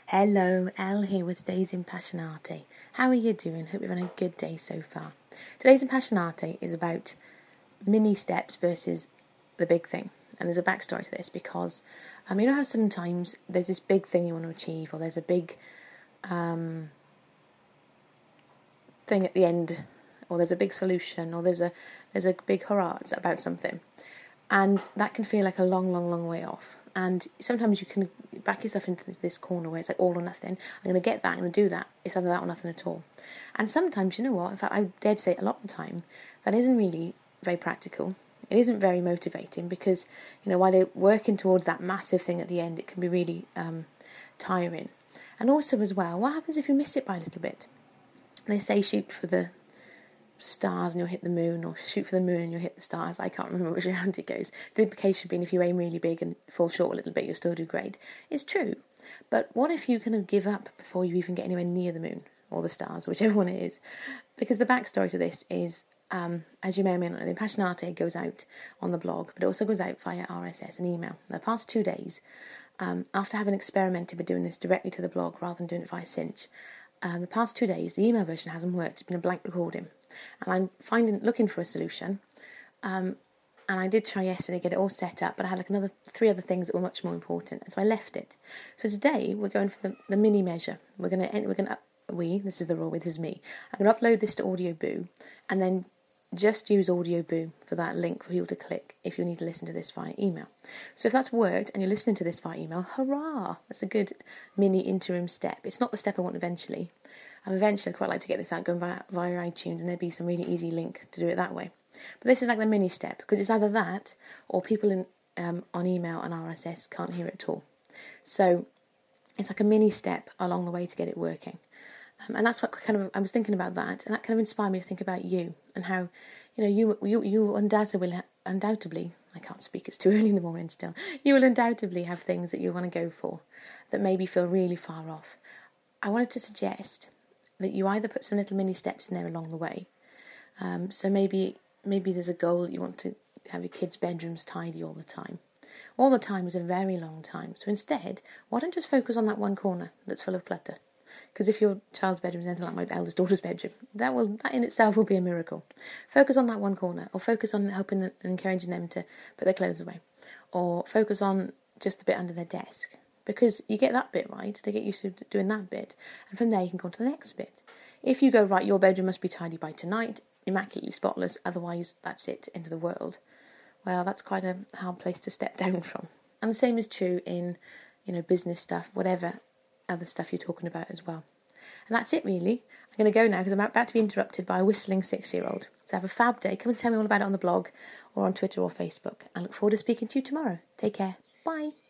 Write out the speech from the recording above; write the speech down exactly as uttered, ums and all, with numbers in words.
Hello, Elle here with today's Impassionate. How are you doing? Hope you've had a good day so far. Today's Impassionate is about mini steps versus the big thing. And there's a backstory to this because um, you know how sometimes there's this big thing you want to achieve, or there's a big um, thing at the end, or there's a big solution, or there's a there's a big hurrah about something. And that can feel like a long, long, long way off. And sometimes you can back yourself into this corner where it's like all or nothing. I'm going to get that, I'm going to do that. It's either that or nothing at all. And sometimes, you know what, in fact, I dare to say a lot of the time, that isn't really very practical. It isn't very motivating because, you know, while they're working towards that massive thing at the end, it can be really um, tiring. And also as well, what happens if you miss it by a little bit? They say shoot for the stars and you'll hit the moon, or shoot for the moon and you'll hit the stars. I can't remember which round it goes. The implication being if you aim really big and fall short a little bit, you'll still do great. It's true. But what if you kind of give up before you even get anywhere near the moon or the stars, whichever one it is? Because the backstory to this is, um, as you may or may not know, the Impassionate goes out on the blog, but it also goes out via R S S and email. The past two days, um, after having experimented with doing this directly to the blog rather than doing it via Cinch, um, the past two days, the email version hasn't worked. It's been a blank recording. And I'm finding, looking for a solution. Um, and I did try yesterday, get it all set up, but I had like another three other things that were much more important, and so I left it. So today we're going for the, the mini measure. We're gonna we're gonna we this is the rule. This is me. I'm gonna upload this to Audioboo, and then just use Audioboo for that link for people to click if you need to listen to this via email. So if that's worked and you're listening to this via email, hurrah! That's a good mini interim step. It's not the step I want eventually. And eventually I'd quite like to get this out going via, via iTunes, and there'd be some really easy link to do it that way. But this is like the mini step, because it's either that or people in um, on email and R S S can't hear it at all. So it's like a mini step along the way to get it working. Um, and that's what kind of, I was thinking about that, and that kind of inspired me to think about you and how, you know, you you, you undoubtedly, will, undoubtedly, I can't speak, it's too early in the morning still, you will undoubtedly have things that you want to go for that maybe feel really far off. I wanted to suggest that you either put some little mini steps in there along the way. Um, so maybe maybe there's a goal that you want to have your kids' bedrooms tidy all the time. All the time is a very long time. So instead, why don't just focus on that one corner that's full of clutter? Because if your child's bedroom is anything like my eldest daughter's bedroom, that will that in itself will be a miracle. Focus on that one corner, or focus on helping them and encouraging them to put their clothes away, or focus on just a bit under their desk. Because you get that bit right, they get used to doing that bit, and from there you can go on to the next bit. If you go, right, your bedroom must be tidy by tonight, immaculately spotless, otherwise that's it, into the world, well, that's quite a hard place to step down from. And the same is true in, you know, business stuff, whatever other stuff you're talking about as well. And that's it, really. I'm going to go now because I'm about to be interrupted by a whistling six-year-old. So have a fab day. Come and tell me all about it on the blog or on Twitter or Facebook. I look forward to speaking to you tomorrow. Take care. Bye.